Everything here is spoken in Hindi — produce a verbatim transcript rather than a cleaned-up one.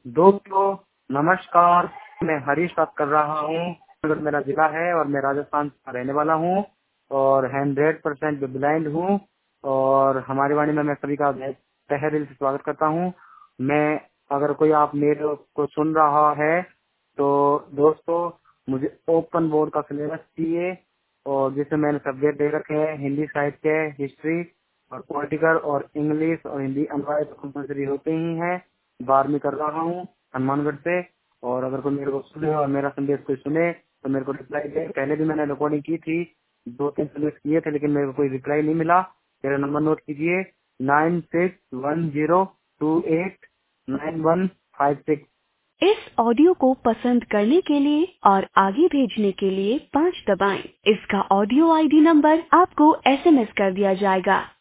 दोस्तों नमस्कार, मैं हरीश बात कर रहा हूँ। अगर मेरा जिला है और मैं राजस्थान का रहने वाला हूँ और हंड्रेड परसेंट ब्लाइंड हूँ। और हमारी वाणी में मैं सभी का तहे दिल से स्वागत करता हूँ। मैं अगर कोई आप मेरे को सुन रहा है तो दोस्तों मुझे ओपन बोर्ड का सिलेबस चाहिए और जिसमें मैंने सब्जेक्ट दे रखे हैं हिंदी साहित्य, हिस्ट्री और पॉलिटिकल और इंग्लिश और हिंदी अनिवार्य कंपल्सरी होते ही हैं। बारहवीं कर रहा हूँ हनुमानगढ़ से। और अगर कोई मेरे को सुने और मेरा संदेश कोई सुने तो मेरे को रिप्लाई दे। पहले भी मैंने रिकॉर्डिंग की थी, दो तीन संदेश किए थे, लेकिन मेरे को कोई रिप्लाई नहीं मिला। मेरा नंबर नोट कीजिए nine six one zero two eight nine one five six. इस ऑडियो को पसंद करने के लिए और आगे भेजने के लिए पाँच दबाएं। इसका ऑडियो आईडी नंबर आपको एसएमएस कर दिया जाएगा।